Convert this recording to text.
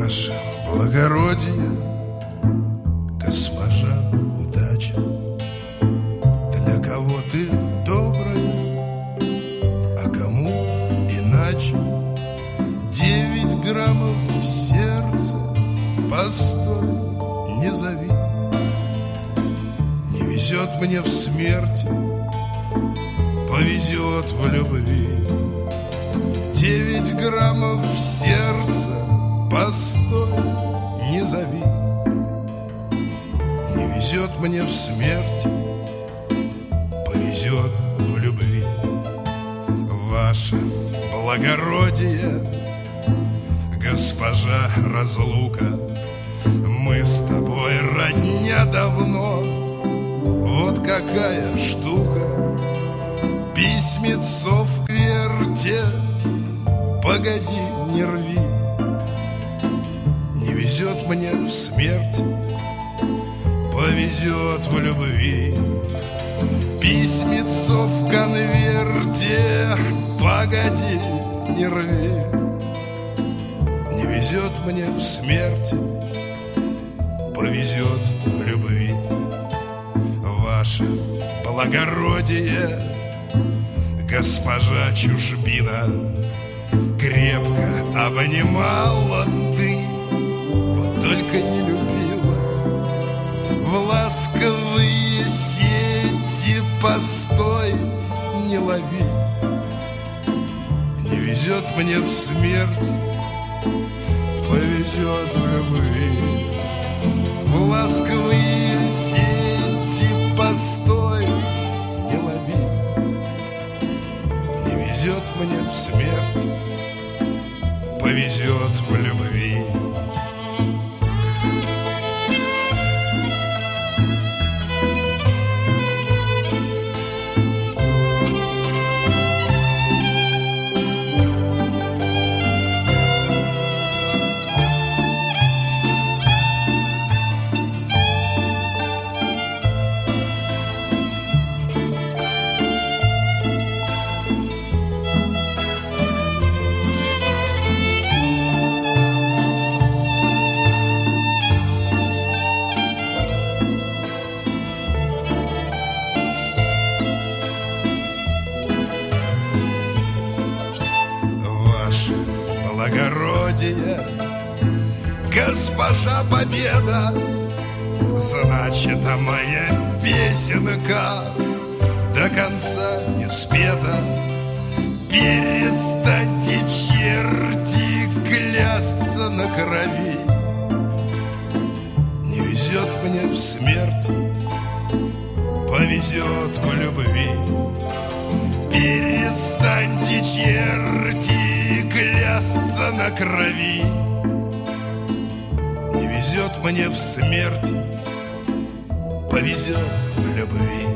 Ваше благородие, госпожа удача, для кого ты добрая, а кому иначе. 9 граммов в сердце, постой, не зови. Не везет мне в смерти, повезет в любви. 9 граммов в сердце, постой, не зови. Не везет мне в смерти, повезет в любви. Ваше благородие, госпожа разлука, мы с тобой родня давно. Вот какая штука, письмецо в кверте, погоди, не рви. Не везет мне в смерти, повезет в любви. Письмецо в конверте, погоди, не рви. Не везет мне в смерти, повезет в любви. Ваше благородие, госпожа чужбина, крепко обнимала ты, вот только не любила. В ласковые сети постой, не лови. Не везет мне в смерти, повезет в любви. В ласковые сети постой, не лови. Не везет мне в смерти, повезет в любви. Благородие, госпожа Победа, значит, а моя песенка до конца не спета. Перестаньте, черти, клясться на крови. Не везет мне в смерти, повезет в любви. Перестаньте, черти, клясться на крови. Не везет мне в смерти, повезет в любви.